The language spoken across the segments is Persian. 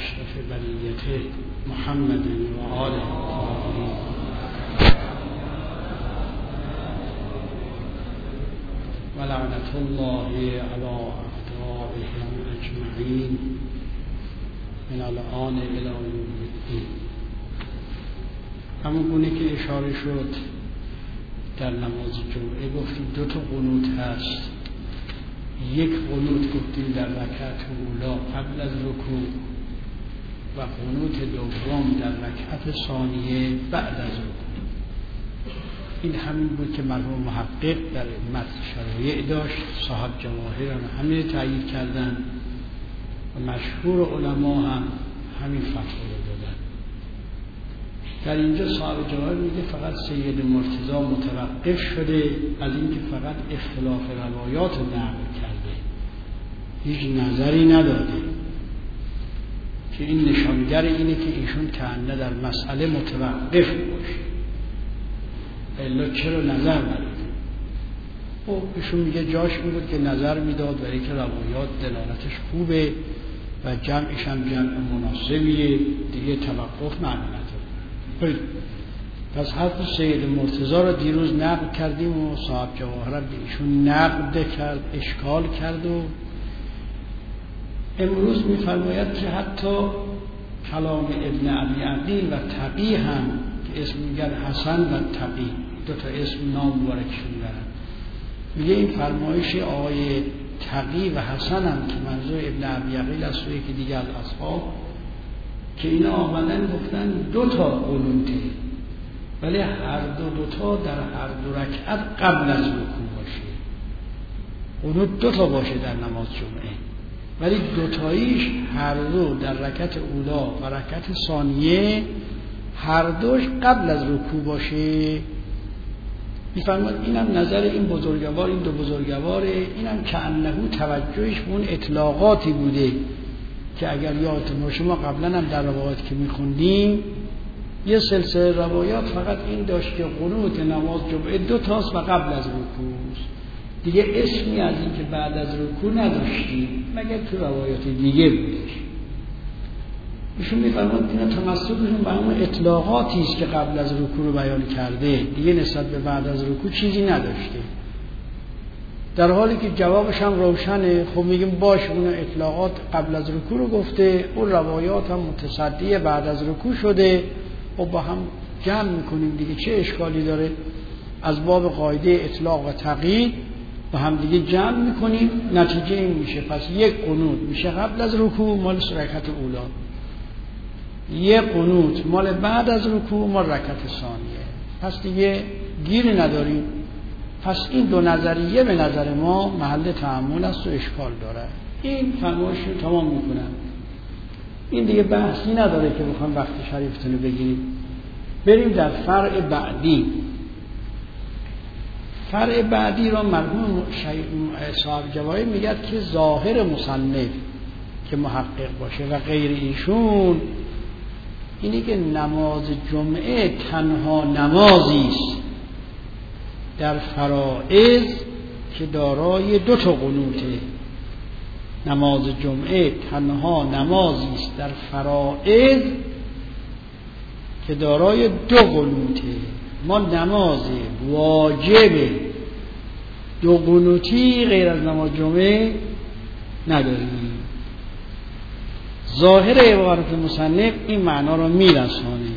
اشرف بریته محمد و آله الطاهرین و لعنت الله علی اعدائهم اجمعین من الآن الی یوم الدین. همون گونه که اشاره شد در نماز جمعه گفتیم 2 تا قنوت هست. یک قنوت گفتیم در رکعت اولا قبل از رکوع و قنوت دوم در رکعت ثانیه بعد از رکوع. این همین بود که مرحوم محقق در متن شرایع داشت، صاحب جواهر هم همین تأیید کردن و مشهور علما هم همین فتوا رو دادن. در اینجا صاحب جواهر میگه فقط سید مرتضی متوقف شده از اینکه فقط اختلاف روایات نقل کرده، هیچ نظری نداده، که این نشانگر اینه که ایشون کنه در مسئله متوقف باشه، الا چرا نظر نداده؟ خب ایشون میگه جاش این بود که نظر میداد برای که روایات دلالتش خوبه و جمعش هم جمع مناسبیه، دیگه توقف معنی نداره. پس حرف سید مرتضی رو دیروز نقل کردیم و صاحب جواهر به ایشون نقد کرد، اشکال کرد و امروز میفرماید که حتی کلام ابن ابی عقیل و تقی هم که اسم میگن حسن و تقی، 2 تا اسم نام مبارکشون دارن، میگه این فرمایش آقای تقی و حسن هم که منظور ابن ابی عقیل است و یکی دیگه از اصحاب، که اینا آمدن گفتن 2 تا قنوته، ولی هر 2 تا در هر 2 رکعت قبل از رکوع باشه. قنوت 2 تا باشه در نماز جمعه، ولی 2 تاییش هر 2 در رکعت اولا و رکعت ثانیه هر 2ش قبل از رکوع باشه. میفرماد اینم نظر این بزرگوار، این 2 بزرگواره، اینم کأنه توجهش به اون اطلاقاتی بوده که اگر یادتون باشه ما قبلا هم در روایات که میخوندیم یه سلسله روایات فقط این داشت که قنوت نماز جمعه 2 تاست و قبل از رکوع، دیگه اسمی از این که بعد از رکوع نداشتیم مگر تو روایات دیگه بودش. ایشون میفرماد اینا تمسکشون به همون اطلاقاتی است که قبل از رکوع رو بیان کرده، دیگه نسبت به بعد از رکوع چیزی نداشته، در حالی که جوابش هم روشنه. خب میگیم باش اون اطلاقات قبل از رکوع رو گفته، اون روایات هم متصدی بعد از رکوع شده، و با هم جمع میکنیم دیگه، چه اشکالی داره؟ از باب قاعده اطلاق و تقیید با هم دیگه جمع میکنیم، نتیجه این میشه پس یک قنوت میشه قبل از رکوع مال رکعت اولا، یک قنوت مال بعد از رکوع مال رکعت ثانیه، پس دیگه گیری نداریم. پس این 2 نظریه به نظر ما محل تأمل است و اشکال داره. این فرمایش رو تمام میکنم، این دیگه بحثی نداره که بخوام وقت شریفتون رو بگیریم. بریم در فرع بعدی. فرع بعدی را مرحوم صاحب جواهر میگه که ظاهر مصنف که محقق باشه و غیر ایشون اینی که نماز جمعه تنها نمازی است در فرائض که دارای 2 تا قنوته. نماز جمعه تنها نمازی است در فرائض که دارای 2 قنوته. ما نماز واجب 2 قنوتی غیر از نماز جمعه نداریم. ظاهر عبارت مصنف این معنا را میرسانه،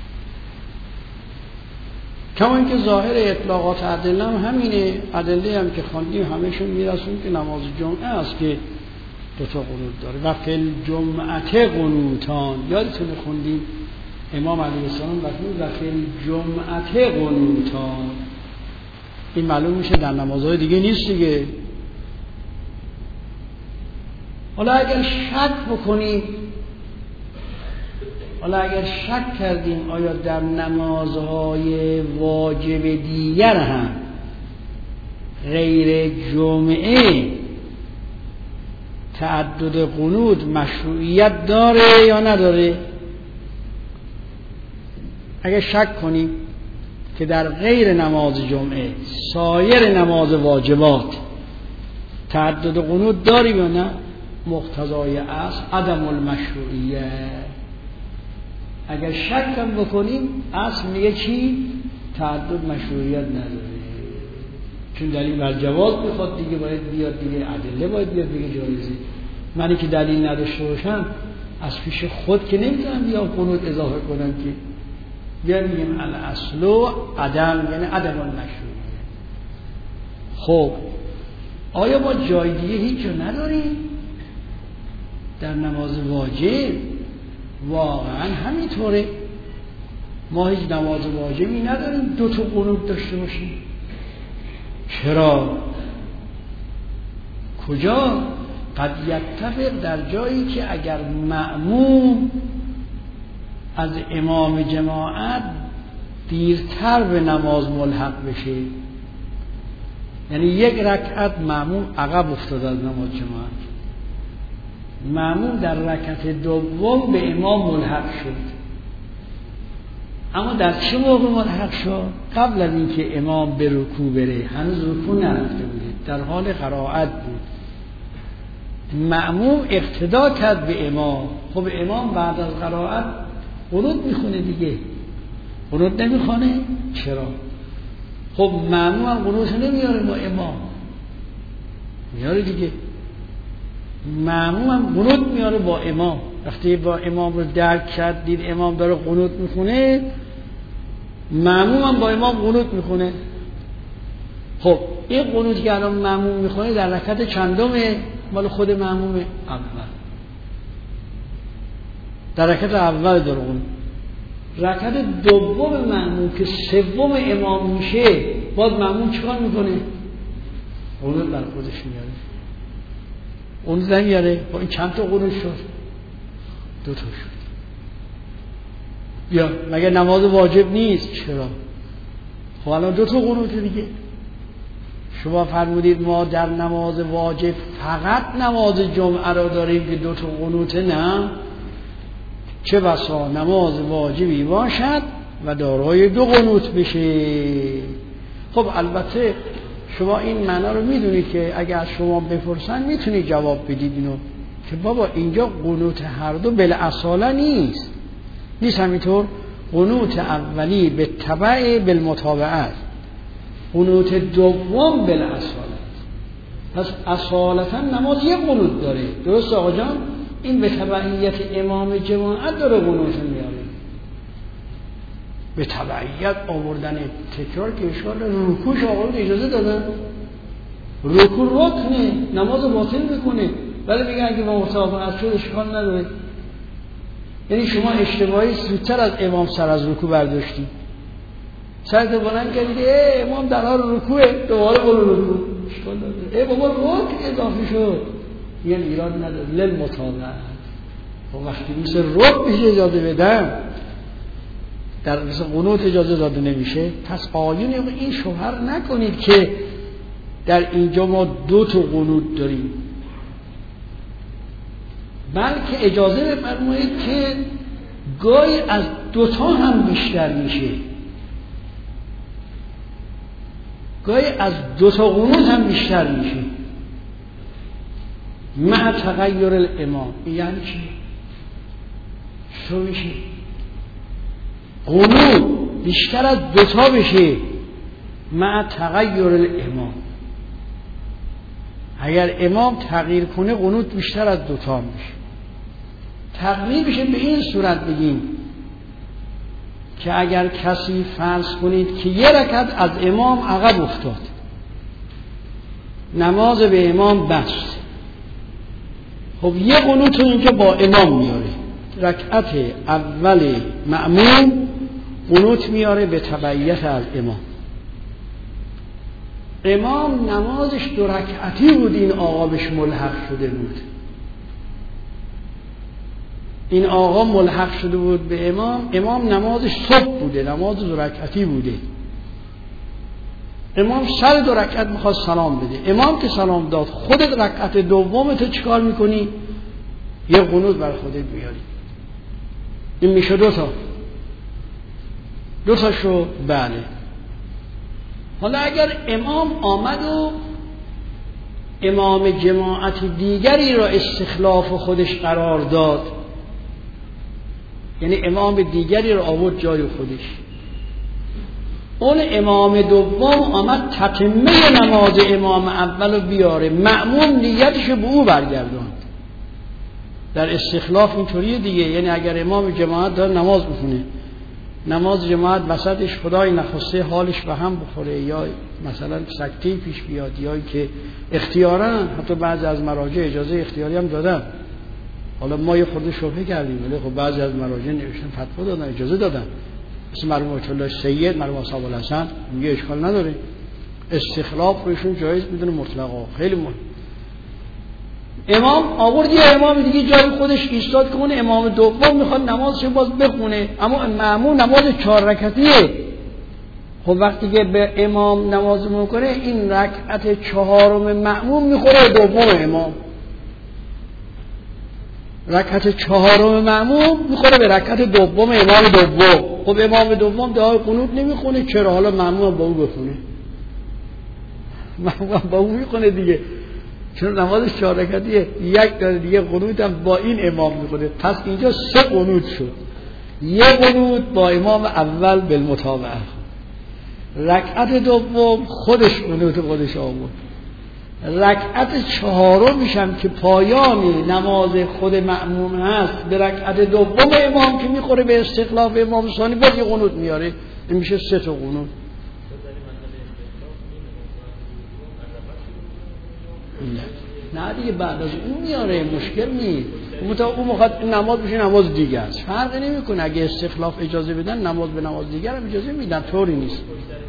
کما اینکه ظاهر اطلاقات ادله هم همینه. ادله هم که خواندیم همشون میرسون که نماز جمعه است که 2 تا قنوت داره. و فی الجمعه قنوتان، یادتونه خوندیم امام علیه السلام و فی الجمعه قنوتان، این معلوم میشه در نمازهای دیگه نیست دیگه. حالا اگر شک بکنیم، حالا اگر شک کردیم آیا در نمازهای واجب دیگر هم غیر جمعه تعدد قنوت مشروعیت داره یا نداره؟ اگر شک کنیم که در غیر نماز جمعه سایر نماز واجبات تعدد قنوت داریم یا نه، مقتضای اصل عدم المشروعیه. اگر شک هم بکنیم اصل میگه چی؟ تعدد مشروعیت نداره، چون دلیل بر جواز میخواد دیگه، باید بیاد دیگه، ادله باید بیاد دیگه جایزه. منی که دلیل نداشته باشم از پیش خود که نمیتونم بیام قنوت اضافه کنم که بیان میگیم الاصل و عدم، یعنی عدم المشروعیه. خب آیا ما جای دیگه هیچ جا نداریم در نماز واجب؟ واقعا همینطوره، ما هیچ نماز واجبی نداریم دو تا قنوت داشته باشیم. چرا؟ کجا؟ قد یتفق در جایی که اگر مأموم از امام جماعت دیرتر به نماز ملحق بشه، یعنی یک رکعت مأموم عقب افتاد از نماز جماعت، مأموم در رکعت دوم به امام ملحق شد، اما در چه موقع ملحق شد؟ قبل از اینکه امام به رکوع بره، هنوز رکوع نرفته بود، در حال قرائت بود. مأموم اقتدا کرد به امام. خب امام بعد از قرائت قنوت میخونه دیگه، قنوت نمیخونه؟ چرا؟ خب مأموم هم قنوت نمیاره با امام، میاره دیگه. مأموم هم قنوت میاره با امام. وقتی با امام رو درک کرد، دید امام داره قنوت میخونه، مأموم هم با امام قنوت میخونه. خب این قنوت که الان مأموم میخونه در رکعت چندمه؟ مال خود مأموم اول، در رکعت اول داره قنوت. رکعت دوم مأموم که سوم امام میشه، باز مأموم چیکار میکنه؟ قنوت بر خودش میاره. قنوت نمیاره. با این چند تا قنوت شد؟ دو تا شد. یا مگه نماز واجب نیست؟ چرا؟ خب الان دو تا قنوت دیگه. شما فرمودید ما در نماز واجب فقط نماز جمعه را داریم که دو تا قنوت، نه، چه بسا نماز واجبی باشد و دارای دو قنوت بشه. خب البته شما این معنا رو میدونید که اگر شما بپرسن میتونید جواب بدید اینو که بابا اینجا قنوت هر دو بالاصاله نیست همینطور. قنوت اولی به تبع بالمتابعه، قنوت دوم بالاصاله. پس اصالتا نماز یک قنوت داره، درست آقا جان؟ این به تبعیت امام جماعت داره قنوت میاره. به تبعیت آوردن تکرار که اشکال رکوعش آقایون اجازه دادن، رکوع رکنه، نماز باطل میکنه، ولی میگن اگه با مطابقت شد اشکال نداره. یعنی شما اشتباهی زودتر از امام سر از رکوع برداشتی، سرت بلند کردی امام در حال رکوعه، دوباره قلو رکوع، اشکال نداره. بابا رکع اضافه شد، یعنی ایراد نداره. للمطابقت. و وقتی مثل رکع بهش اجازه بدن، در مثل قنوت اجازه داده نمیشه. پس آیون این شبهه نکنید که در اینجا ما دو تا قنوت داریم، بلکه اجازه بفرمایید که گاهی از دوتا هم بیشتر میشه، گاهی از دوتا قنوت هم بیشتر میشه مع تغییر الامام. یعنی چی؟ شو میشه قنوت بیشتر از دوتا بشه مع تغییر الامام. اگر امام تغییر کنه قنوت بیشتر از دوتا میشه. تغییر بشه به این صورت بگیم که اگر کسی فرض کنید که یه رکعت از امام عقب افتاد، نماز به امام بست، خب یه قنوت اینجا با امام میاره، رکعت اول مأموم قنوت میاره به تبعیت از امام. امام نمازش دو رکعتی بود، این آقا بهش ملحق شده بود، این آقا ملحق شده بود به امام. امام نمازش صبح بوده، نماز دو رکعتی بوده، امام سر دو رکعت میخواد سلام بده. امام که سلام داد، خودت رکعت دومت چیکار میکنی؟ یه قنوت بر خودت میاری. این میشه دو تا شو. بله. حالا اگر امام آمد و امام جماعت دیگری را استخلاف خودش قرار داد، یعنی امام دیگری را آورد جای خودش. اون امام دوم آمد تتمه نماز امام اول رو بیاره، مأموم نیتش به او برگرداند. در استخلاف اینطوریه دیگه، یعنی اگر امام جماعت داره نماز بخونه، نماز جماعت وسطش خدای نخواسته حالش به هم بخوره یا مثلا سکته پیش بیاد، یا که اختیاراً حتی بعضی از مراجع اجازه اختیاری هم دادن، حالا ما یه خورده شبهه کردیم ولی خب بعضی از مراجع نوشتن فتوا دادن اجازه دادن، مثل مرحوم آیت الله سید، مرحوم اصحاب الحسن، میگه اشکال نداره، استخلاف روشون جایز میدونه مطلقا. خیلی مهم. امام آورد یه امام دیگه جای خودش ایستاد که اون امام دوم میخواد نمازش باز بخونه، اما مأموم نماز 4 رکعتیه. خب وقتی که به امام نماز میکنه این رکعت 4م مأموم میخوره دوم امام، رکعت 4م مأموم میخوره به رکعت دوم امام دوم. خب امام دوم دعای قنوت نمیخونه، چرا؟ حالا مأموم با اون بخونه، مأموم با اون میخونه دیگه، چون نمازش 4 رکعتیه، یک داره دیگه قنوت هم با این امام میخونه. پس اینجا 3 قنوت شد، یه قنوت با امام اول بالمتابعه، رکعت دوم خودش قنوت خودش آورد، رکعت 4 میشم که پایانی نماز خود مأموم هست به رکعت دوم امام که میخوره به استخلاف امام ثانی باز یه قنوت میاره، این میشه 3 تا قنوت. نه دیگه بعد از اون میاره، مشکل نیست، اون میخواد نماز بشه نماز دیگه است، فرق نمیکنه. اگه استخلاف اجازه بدن نماز به نماز دیگر هم اجازه میدن، طوری نیست.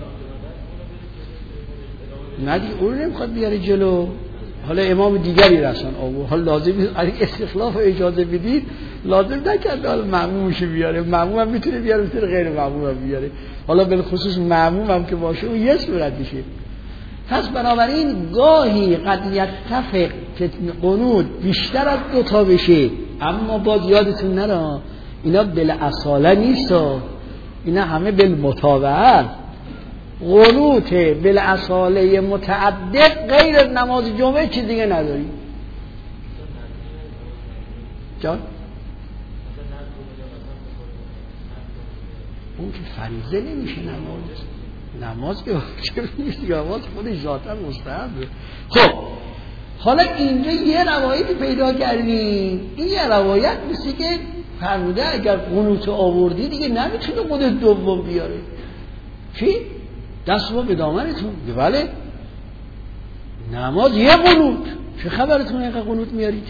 نه دیگه اون نمیخواد بیاره جلو، حالا امام دیگری رسن آورد، حالا لازم نیست اگه استخلاف اجازه بدید لازم نکرد حالا مأمومش بیاره، مأموم هم میتونه بیاره، میتونه غیر مأموم هم بیاره، حالا بالخصوص مأموم هم که باشه اون یه صورت میشه. پس بنابراین گاهی قد یتفق که قنوت بیشتر از 2 تا بشه، اما باز یادتون نره اینا بالاصاله نیست، اینا همه بالمتابعه. قنوت بالاصاله متعدد غیر نماز جمعه چیز دیگه نداری. جان؟ اون که فریضه نمیشه نماز که واجب نیست، نماز خودش ذاتاً مستحبه. خب حالا اینجا یه روایتی پیدا کردیم، این یه روایت مثل که فرموده اگر قنوت آوردی دیگه نمیتونه خود دوم بیاره. چی؟ دست با به دامنتون؟ بله نماز یه قنوت، چه خبرتون اینقدر قنوت میارید؟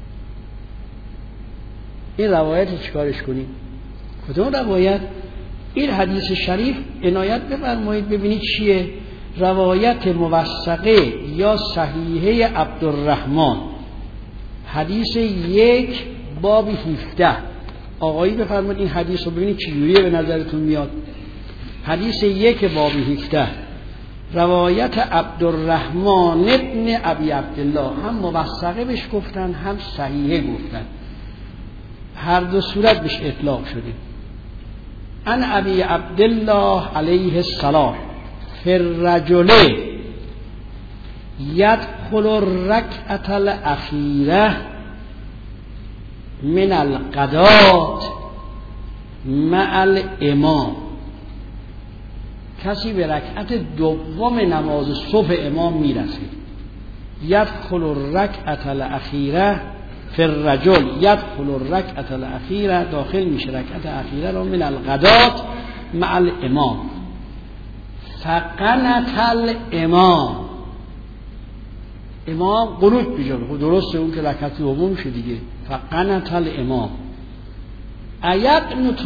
این روایت چیکارش کنیم؟ کدوم روایت؟ این حدیث شریف عنایت بفرمایید ببینید چیه. روایت موثقه یا صحیحه عبدالرحمن، حدیث 1 باب 17. آقایی بفرمایید این حدیث رو ببینید چجوریه به نظرتون میاد. حدیث 1 باب 17 روایت عبدالرحمن ابن ابی عبدالله، هم موثقه بهش گفتن هم صحیحه گفتن، هر دو صورت بهش اطلاق شده. ان ابی عبدالله علیه السلام فی الرجل یدخل الرکعة الاخیره من الغدات مع الامام. کسی به رکعت دوم نماز صبح امام میرسه، یدخل الرکعة الاخیره فی الرجل یدخل الرکعة الاخیره، داخل میشه رکعت اخیره رو من الغدات مع الامام فقنت الامام. امام قنوت بیجاره، خب درسته اون که رکعت دوم میشه دیگه. فقنت الامام ایقنت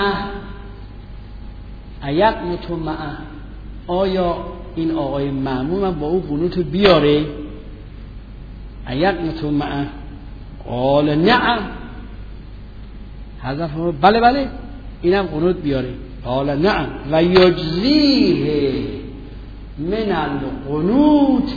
معه، آیا این آقای مأموم با او قنوت بیاره؟ ایقنت معه قال نعم، حضرت بله اینم قنوت بیاره. قال نعم و یجزیه من القنوت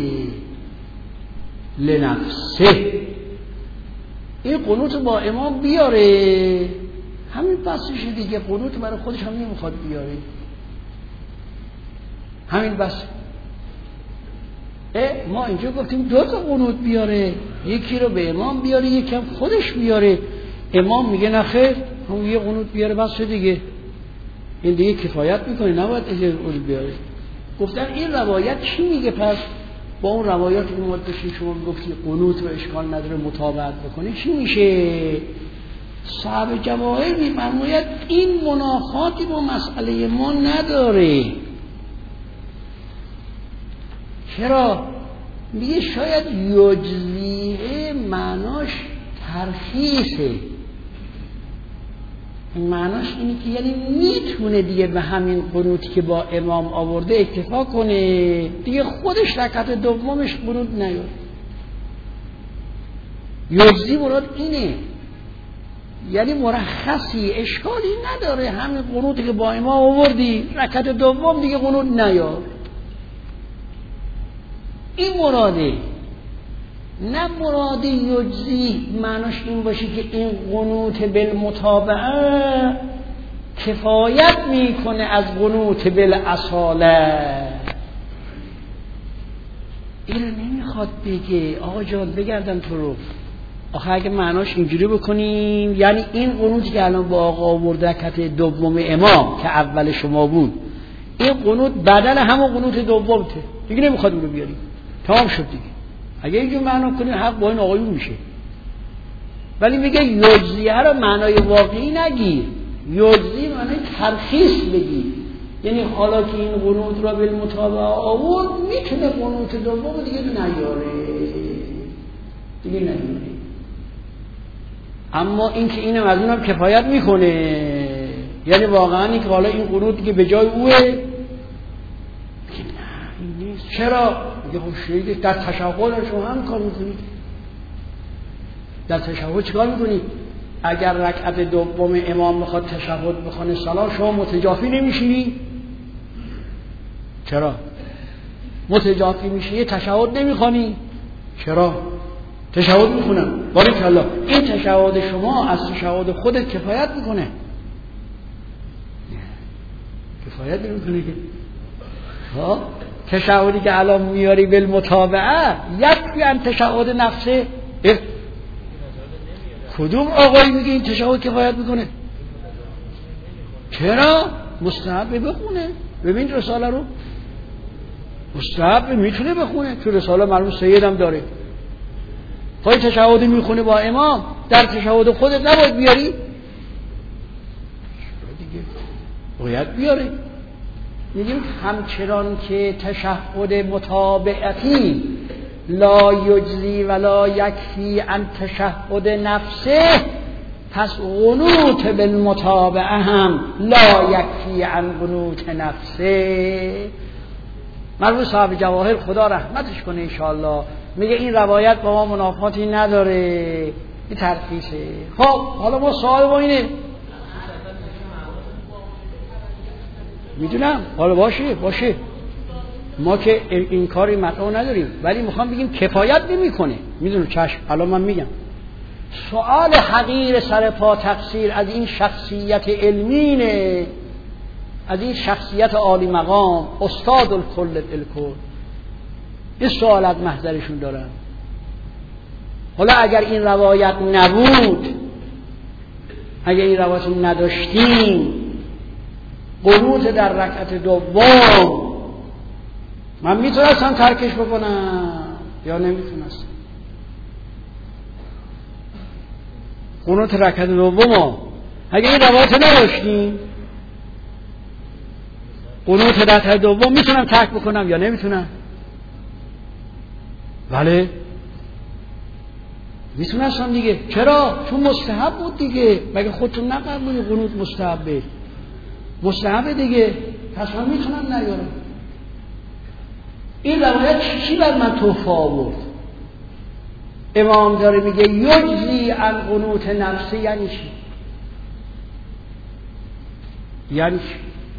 لنفسه. این قنوت با امام بیاره، همین بسشه دیگه، قنوت برای خودش هم نمیخواد بیاره، همین بس. ما اینجا گفتیم 2 تا قنوت بیاره، یکی رو به امام بیاره، یکی هم خودش بیاره. امام میگه نه خیر، همون یه قنوت بیاره بس دیگه، این دیگه کفایت میکنه، نباید اجازه قنوت بیاره. گفتن این روایت چی میگه؟ پس با اون روایات که ما داشتیم شما گفتی قنوت رو اشکال نداره متابعت بکنه، چی میشه؟ صاحب جواهر میفرماید این منافاتی با مسئله ما نداره. چرا؟ میگه شاید یجزیه معناش ترخیصه، معناش اینه که یعنی میتونه دیگه به همین قنوتی که با امام آورده اکتفا کنه، دیگه خودش رکعت دومش قنوت نیاره. یجزی مراد اینه، یعنی مرخصی، اشکالی نداره، همین قنوتی که با امام آوردی رکعت دوم دیگه قنوت نیار. این مراده، نه مراد یجزی معناش این باشه که این قنوت بالمتابعه کفایت میکنه از قنوت بالاصاله. اینو نمیخواد بگه. آقا جان بگردن تو رو، آخه اگه معناش اینجوری بکنیم یعنی این قنوتی که الان با آقا آورده رکعت دوم امام که اول شما بود، این قنوت بدل همون قنوت دومته، دیگه نمیخواد اون رو بیاریم، تمام شد دیگه. اگه اینجور معنا کنی حق با این آقایون میشه. ولی میگه یجزیه رو معنای واقعی نگیر، یجزی معنای ترخیص بگیر، یعنی حالا که این قنوت را بالمتابعه آورد میتونه قنوت دوم دیگه نیاره. اما این که اینم از اونم کفایت میکنه، یعنی واقعا این که حالا این قنوتی که به جای اوه که نه این نیست. چرا؟ میگه خب شیعه در تشهد شما هم کار میکنید. در تشهد چیکار میکنید؟ اگر رکعت دوم امام میخواد تشهد بخونه صلاح، شما متجافی نمیشینی؟ چرا؟ متجافی میشی تشهد نمیخونی؟ چرا؟ تشهد میخونم. بارک الله، این تشهد شما از تشهد خودت کفایت میکنه؟ کفایت نمیکنه که. ها تشهدی که الان میاری بالمتابعه یکفی ان تشهد نفسه. کدوم آقایی میگه این تشهد کفایت میکنه؟ چرا؟ مستحب بخونه. ببین رساله رو، مستحب میتونه بخونه، تو رساله مرحوم سید هم داره. پای تشهد میخونه با امام، در تشهد خودت نباید بیاری؟ دیگه باید بیاری. میگیم همچنان که تشهد متابعتی لا یجزی ولا یکفی عن تشهد نفسه، پس قنوت بالمتابعه هم لا یکفی عن قنوت نفسه. مرحوم صاحب جواهر خدا رحمتش کنه انشاءالله میگه این روایت با ما منافاتی نداره، این ترخیصه. خب حالا ما سوال با اینه، میدونم حالا باشه ما که این کاری مطلع نداریم، ولی میخوام بگیم کفایت نمیکنه. میدونم چشم، الان من میگم سوال حقیر سر پا تقصیر از این شخصیت علمینه، از این شخصیت عالی مقام استاد الکل الکل، این سوال از محضرشون دارم. حالا اگر این روایت نبود، اگر این روایت نداشتیم، قنوت در رکعت دوم من میتونستم ترکش بکنم یا نمیتونستم؟ قنوت رکعت دوم اگر این روایت نداشتیم، قنوت رکعت دوم میتونم ترک بکنم یا نمیتونم؟ بله میتونستم دیگه. چرا؟ چون مستحب بود دیگه. مگه خودتون نقبولی قنوت مستحبه؟ مستحبه دیگه، پس من میتونم نیارم. این روایت چی بر من توفه آورد؟ امام داره میگه یجزی عن قنوت نفسی، یعنی چی؟ یعنی چی؟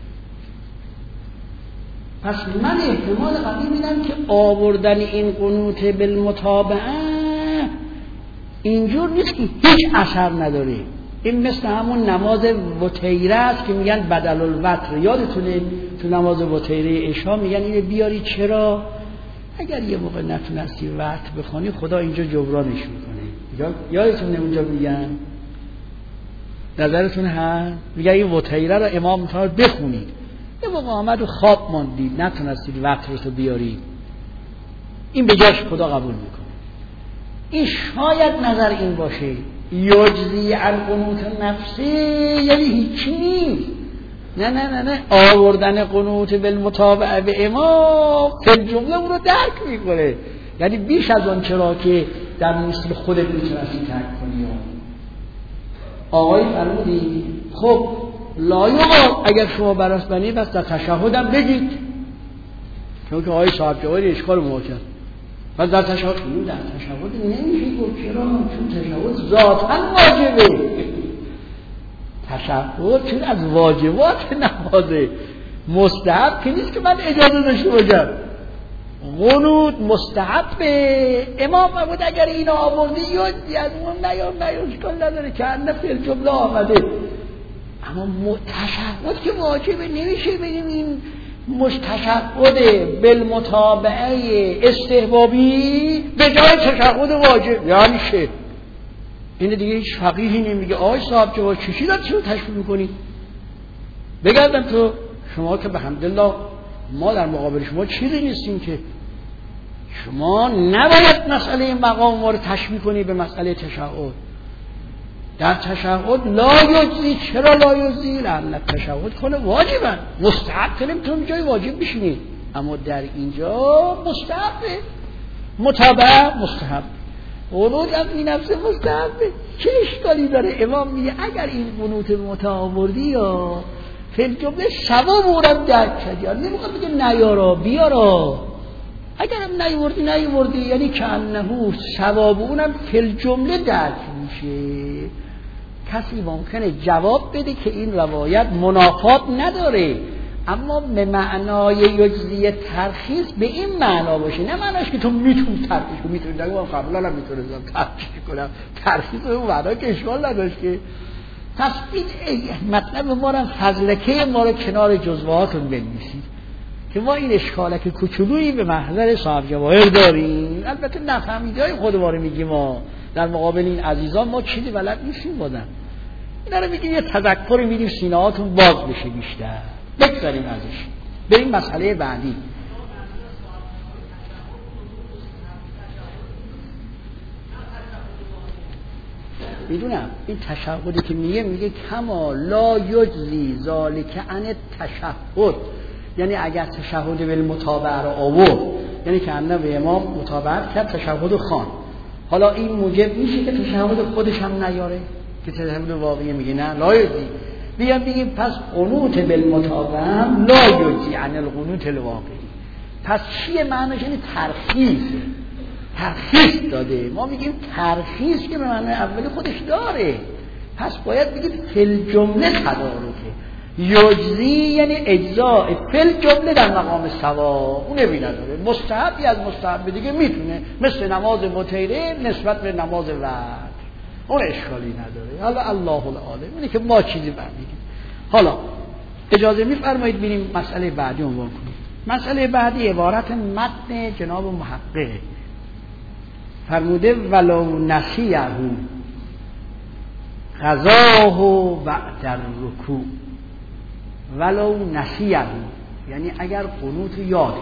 پس من احتمال قوی میدم که آوردن این قنوت بالمتابعه اینجور نیست که هیچ اثر نداره. این مثل همون نماز وتیره است که میگن بدل الوتر. یادتونه تو نماز وتیره عشا میگن اینو بیاری؟ چرا؟ اگر یه موقع نتونستی وقت بخونی خدا اینجا جبرانش میکنه. یادتونه اونجا میگن نظرتون هست میگه این وطیره رو امام میتونه بخونید، یه موقع آمد و خواب ماندید نتونستید وقت رو بیارید، این به جاش خدا قبول میکنه. این شاید نظر این باشه یجزی عن قنوت نفسی، یعنی هیچی نیست. نه آوردن قنوت بالمتابعه به امام فی جمله اون رو درک میکنه، یعنی بیش از آن چرا که در مثل خودت میتونستی ترک کنی. آقای فرمودی خب لایقا اگر شما براس بنی بس در تشهدم بگید، چون که آقای صاحب جواری اشکال موکد و در تشهد نمیشه گفت. چرا؟ چون تشهد ذاتاً واجبه. تشهد چون از واجبات نمازه، مستحب که نیست که من اجازه داشته باشم. قنوت مستحبه. امام بود اگر اینو آوردی یادی از اون نیام اشکال نداره که فعل جمله آمده، اما تشهد که واجبه نمیشه بگیم این مستشهد بالمتابعه استحبابی به جای تشهد واجب، یعنی چه؟ این دیگه هیچ فقیهی نمیگه آقای صاحب جواد چی داد چرا تشبیه میکنی؟ بگردم تو شما که بحمدالله ما در مقابل شما چیزی نیستیم که شما نباید مسئله مقام ما رو تشبیه کنی به مسئله تشهد. در تشهد لا یجزی. چرا لا یجزی؟ لأن تشهد کنه واجبن، مستحب که نمیتونم جای واجب بشینی، اما در اینجا مستحبه. متابعه مستحب، قنوت هم این نفس مستحبه. چه اشکالی داره؟ امام میگه اگر این قنوت متآوردی یا فی الجمله ثواب اونم درک کردی، نمیخواد بگه نیارا بیارا، اگرم نیوردی یعنی که انه ثواب اونم فی الجمله درک میشه. کسی ممکنه جواب بده که این روایت منافات نداره، اما به معنای یجزی ترخیص به این معنا باشه، نه معناش که تو میتونی ترخیص کنی. میتونی دیگه من قبلا هم میتونستم ترخیص کنم، ترخیص به اون معنا که اشکال نداشت که تثبیت مطلب ما رو فضلکه ما رو کنار جزوهاتون بنویسید که ما این اشکالک کوچولویی به محضر صاحب جواهر داریم. البته نفهمیدهای خودمون میگیم، ما در مقابل این عزیزان ما چیزی بلد نیستیم. بودن اینا رو میگیم یه تذکری میدیم سینه‌هاتون باز بشه بیشتر. بگذاریم ازش بریم مسئله بعدی. میدونم این تشهدی که میگه کما لا یجزی ذالک عن التشهد، یعنی اگر تشهد بالمتابعه رو آورد یعنی که به امام متابعت کرد تشهد خوان، حالا این موجب میشه که تشهد خودش هم نیاره که تشهد واقعی میگه نه لا یجزی. بگیم پس قنوت بالمتابعه هم لا یجزی عن القنوت الواقعی. پس چیه معنیش؟ یعنی ترخیص داده. ما میگیم ترخیص که به معنی اولی خودش داره، پس باید بگیم فل جمله تدارکه. یجزی یعنی اجزاء فل جمله در مقام سوا، اون نمی نداره. مستحبی از مستحب دیگه میتونه، مثل نماز متیره نسبت به نماز وتر، اون اشکالی نداره. حالا الله العالم اینه که ما چیزی برمیگیم. حالا اجازه میفرمایید بریم مسئله بعدی عنوان کنیم. مسئله بعدی عبارت متن جناب محقق فرموده ولو نسیه قضاه بعد الرکوع. ولو نسیه یعنی اگر قنوت یادش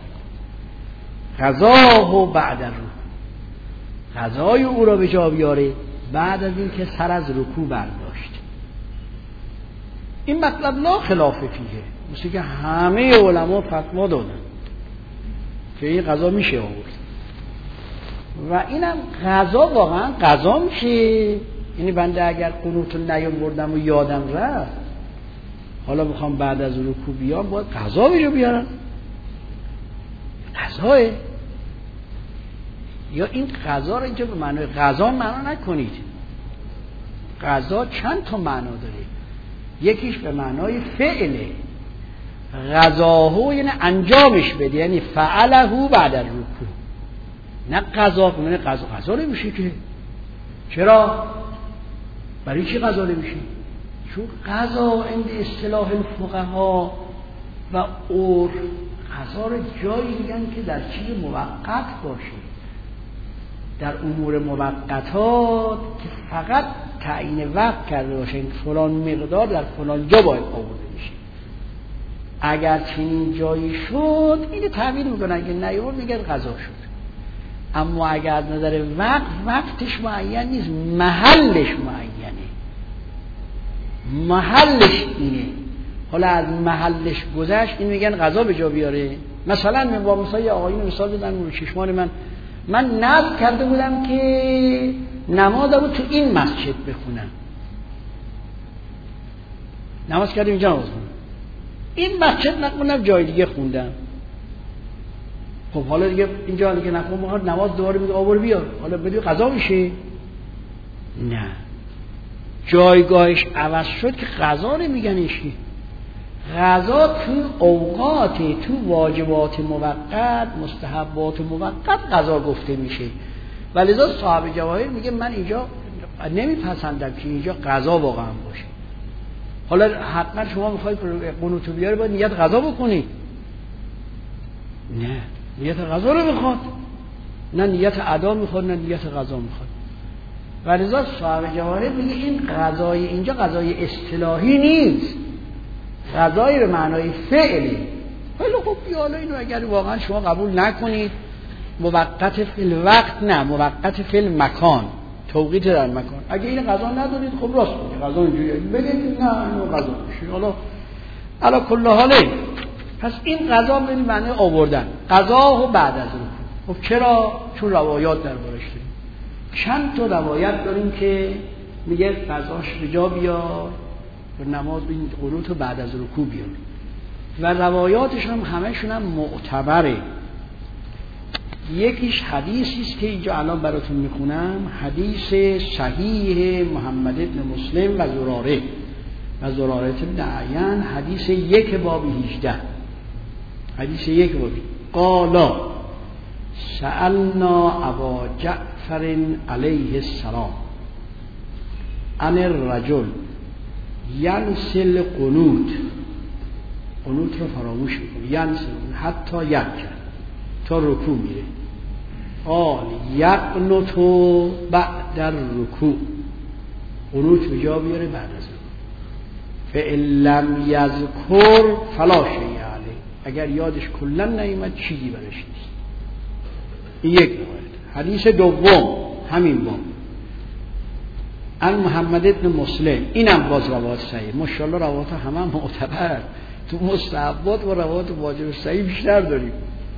قضاه بعد الرکوع، قضای او را به جا بیاره بعد از این که سر از رکوع برداشت. این مطلب لا خلاف فیه، مثل که همه علما فتوا دادن که این قضا میشه آورد و اینم قضا واقعا قضا میشه. یعنی بنده اگر قنوت رو نیاوردم و یادم رفت، حالا میخوام بعد از رکوع بیام، باید قضا بجا بیارم. قضاه یا این قضا رو اینجا به معنای قضا معنا نکنید. قضا چند تا معنا داره، یکیش به معنای فعله، قضاهو یعنی انجامش بده، یعنی فعلهو بعد الرکوع، نه قضا کنه. قضا نمیشه که. چرا؟ برای چی قضا نمیشه؟ چون قضا عند اصطلاح الفقها و عرف قضا رو جایی میگن که در چیز موقت باشه، در امور موقتات که فقط تعیین وقت کرده باشه این فلان مقدار در فلان جا باید آورده میشه. اگر چنین جایی شد اینو تعبیر میکنن، اگه نیورد میگن قضا شد. اما اگر نظر وقتش معین نیست، محلش معینه، محلش اینه. حالا از محلش گذشت این میگن قضا به جا بیاره. مثلا با مثلا آقایون مثال بدن رو چشمان من نذر کرده بودم که نمازمو تو این مسجد بخونم، نماز کردیم اینجا نماز خونم، این مسجد نخوندم جای دیگه خوندم. خب حالا دیگه اینجا دیگه نخوندم، نماز دوباره میگه آور بیار، حالا بدون قضا میشه؟ نه، جایگاهش عوض شد که قضا نمیگنشی. قضا تو اوقات، تو واجبات موقت، مستحبات موقت قضا گفته میشه. ولذا صاحب جواهر میگه من اینجا نمیپسندم که اینجا قضا واقعا باشه. حالا حتما شما میخواید قنوت بیاری باید نیت قضا بکنی؟ نه، نیت قضا رو میخواد، نه نیت ادا میخواد، نه نیت قضا میخواد. ولذا صاحب جواهر میگه این قضای اینجا قضای اصطلاحی نیست، قضایی به معنای فعلی. خیلی خوب، حالا اینو اگر واقعا شما قبول نکنید موقت فی الوقت، نه موقت فی المکان، توقیت در مکان. اگه این قضا ندارید خب راست میگه قضا اینجوریه، بگید نه اینو قضا میشه. حالا علا کل حاله، پس این قضا به معنی آوردن، قضا و بعد از اون. خب چرا؟ چون روایات دربارش داریم. چند تا روایت داریم که میگه قضاش به جا بیار و نماز این قنوت بعد از رکوع بیار، و روایاتش هم همشون هم معتبره. یکیش حدیثی است که اینجا الان براتون میخونم، حدیث صحیح محمد ابن مسلم و زراره ابن عیان، حدیث 1 باب 18. حدیث 1 باب قالا سألنا ابا جعفر علیه السلام عن الرجل ینسل قنوت رو فراموش میکنه، ینسل حتی یک تا رکوع میره. قال یقنتو بعد الرکوع، قنوت به جا بیاره بعد از رکوع. فإن لم یذکر فلا شیء علیه، اگر یادش کلا نیامد چیزی برش نیست. این یک روایت. حدیث دوم همین باب ان محمد ابن مسلم، اینم باز روایت صحیح، ماشاءالله روایت همه معتبر، تو مستحبات و روایت واجب صحیح بیشتر داریم.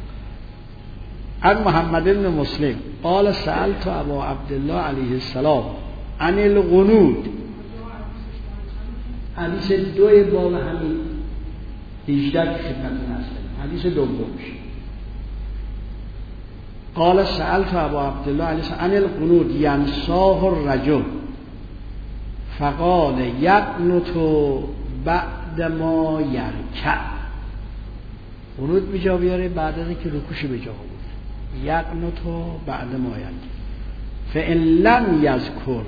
ان محمد ابن مسلم قال سألت ابا عبدالله علیه السلام عن القنوت، حدیث 2 باب همین 18 که خدمتتون هست، حدیث دومش. قال سألت ابا عبدالله علیه السلام عن القنوت ینساه الرجل فقال یقنت بعد ما یرکع، قنوت به جا بیاره بعد از اینکه رکوعش به جا آورد. یقنت بعد ما یرکع فإن لم یذکر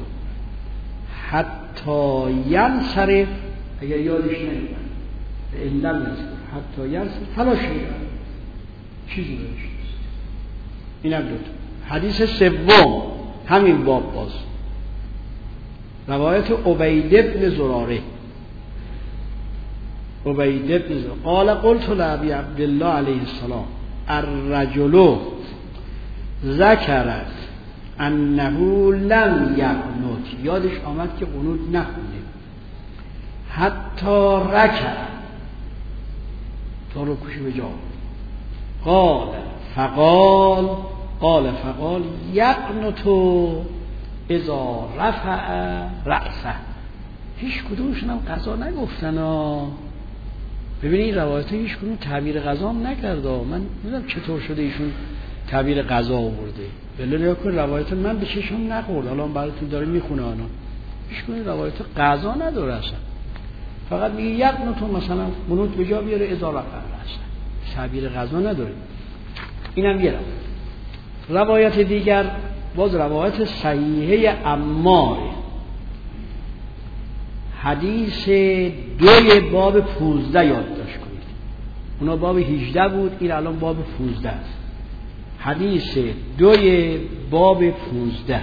حتی ینصرف، اگر یادش نمیاد فإن لم یذکر حتی ینصرف فلا شیء، چیزی برش نیست. اینم دوتا. حدیث سوم همین باب باز، روایت عبید بن زراره. قال قلت لأبي عبد الله علیه السلام الرجل ذکرت انه لم یقنت، یادش آمد که قنوت نخونده، حتی رکع تا رکوعش به جا آورد. قال فقال یقنت اذا رفع رأسه. هیچ کدومشون هم قضا نگفتن ها. ببینید روایت هیچ کدوم تعبیر قضا هم نکرده. من نمیدونم چطور شده ایشون تعبیر قضا آورده. بله نیا کن روایت من به چشم نخورد، الان براتون داره میخونه آنها. هیچ کدوم روایت قضا نداره اصلا، فقط میگه یقنت مثلا قنوت به جا بیاره اذا رفع رأسه، تعبیر قضا نداره. اینم یه روایت دیگر باز روایت صحیحه عمار، حدیث 2 باب 15 یادداشت کنید. اونا باب 18 بود، این الان باب 15 است. حدیث 2 باب 15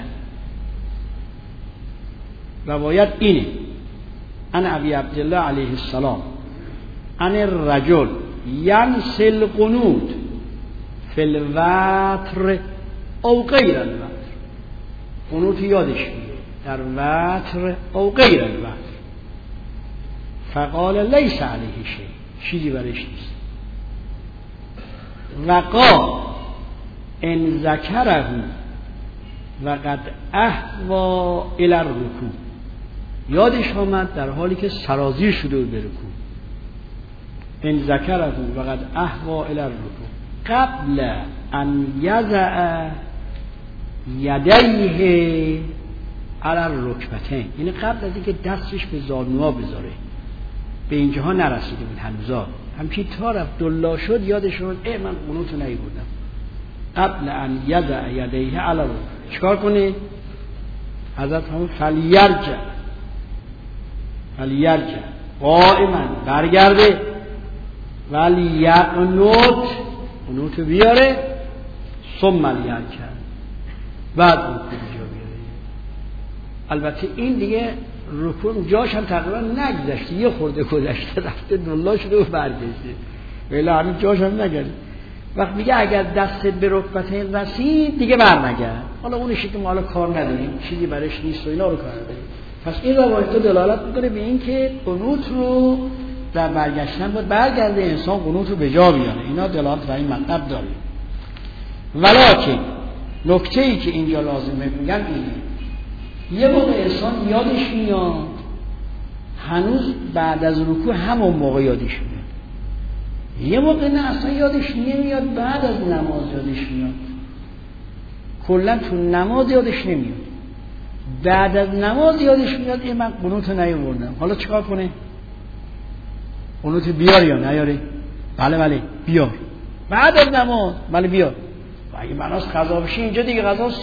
روایت اینه: ان ابی عبدالله علیه السلام ان الرجل ینسی القنوت فی الوتر او غیر الوتر. قنوت یادش میاد در وتر او غیر الوتر. فقال لیس علیه شیء، چیزی برش نیست. وقال ان ذکره و قد اهوی الی الرکوع، یادش آمد در حالی که سرازیر شده بود به رکوع. ان ذکره و قد اهوی الی الرکوع قبل ان یضع یدیه علی الرکبتین، یعنی قبل از اینکه دستش به زانوها بذاره. به اینجاها نرسیده بود هنوزا، همچین تا رفت دلا شد یادش اومد من قنوتو نیوردم. قبل ان یضع یدیه علی الرکبتین چیکار کنه؟ حضرت همون فلیرجع قائما برگرده، ولی یقنوت قنوتو بیاره، ثم لیرکع بعد رکوع جا بیاره. البته این دیگه رکوع جاش هم تقریبا نگذشته، یه خورده گذشته رفته دلا شده و برگشته، ولی همین جاش هم نگرده. وقت میگه اگر دستت به رکبتین رسید دیگه برنگرد. حالا اونشی که ما حالا کار نداریم، چیزی برش نیست و اینا رو کار نداریم. پس این روایت دلالت میکنه به این که قنوت رو در برگشتن باید برگرده، انسان قنوت رو به جا بیاره. اینا دلالت بر این مطلب داره. ولکن نکته ای که اینجا لازمه میگن اینه: یه موقع انسان یادش میاد هنوز بعد از رکوع همون موقع یادش میاد، یه موقع نه اصلا یادش نمیاد بعد از نماز یادش میاد، کلا تو نماز یادش نمیاد، بعد از نماز یادش میاد من قنوت نیاوردم. حالا چیکار کنه؟ قنوت بیار یا نیاره؟ بله بیار. بعد از نماز بله بیار. و اگه بناس قضا بشه اینجا دیگه قضاست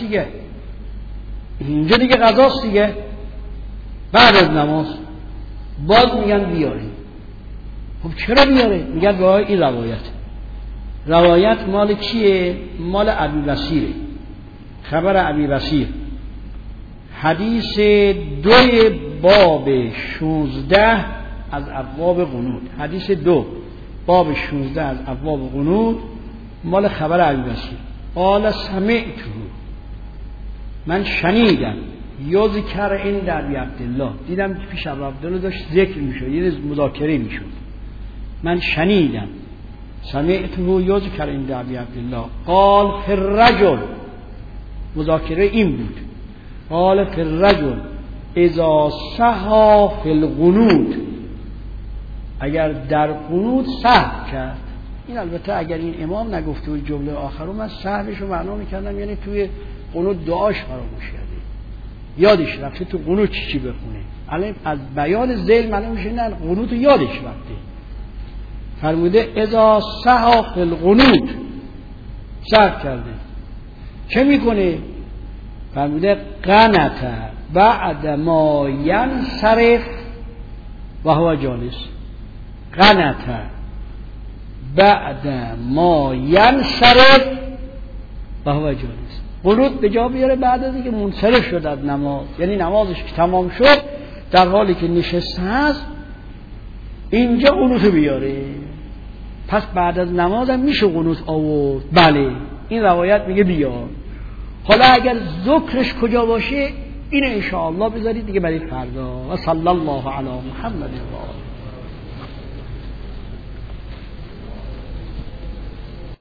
دیگه، بعد از نماز باز میگن بیاره. خب چرا بیاره؟ میگن به این روایت مال کیه؟ مال ابی بصیره. خبر ابی بصیر، حدیث 2 باب 16 از ابواب قنوت. حدیث 2 باب 16 از ابواب قنوت مال خبر ابی بصیر. قال سمعته، من شنیدم، یذکر عند ابی عبدالله، دیدم که پیش ابی عبدالله داشت ذکر میشد، یه مذاکره میشد. من شنیدم سمعته یذکر عند ابی عبدالله قال فی الرجل، مذاکره این بود، قال فی الرجل اذا سهى فی القنوت، اگر در قنوت سهو کرد. این البته اگر این امام نگفته بود جمله آخرو، من سهوش رو معنا میکردم یعنی توی قنوت دعاش فراموش کرده، یادش رفته تو قنوت چی بخونه. الان از بیان ذیل معلوم میشه نه قنوت یادش رفته. فرموده اذا سهى فی القنوت، سهو کرده چه میکنه؟ فرموده قنت بعد ما ینصرف و هو جالس. قنت بعد ما ینصرف و هو جالس، قنوت به جا بیاره بعد از اینکه منصرف شد از نماز، یعنی نمازش که تمام شد در حالی که نشسته هست اینجا قنوت بیاره. پس بعد از نماز هم میشه قنوت آورد. بله این روایت میگه بیار. حالا اگر ذکرش کجا باشه اینو انشاءالله بذارید دیگه برای فردا. و صلی الله علی محمد و آله.